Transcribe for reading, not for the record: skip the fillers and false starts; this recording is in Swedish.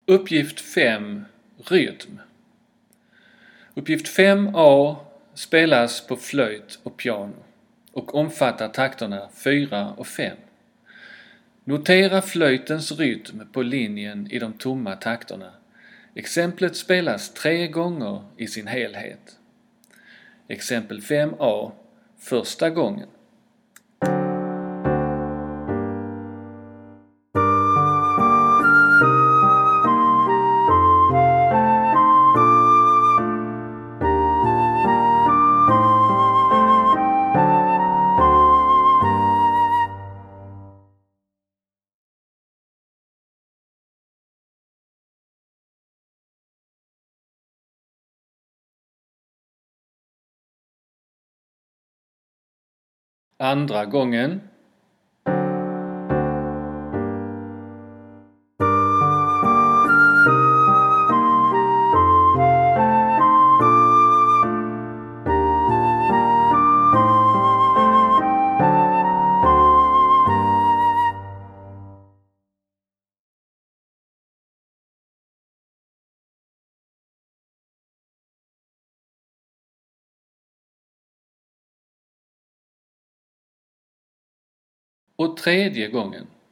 Uppgift 5. Rytm. Uppgift 5a spelas på flöjt och piano och omfattar takterna 4 och 5. Notera flöjtens rytm på linjen i de tomma takterna. Exemplet spelas 3 gånger i sin helhet. Exempel 5a. Första gången. Andra gången. Och tredje gången.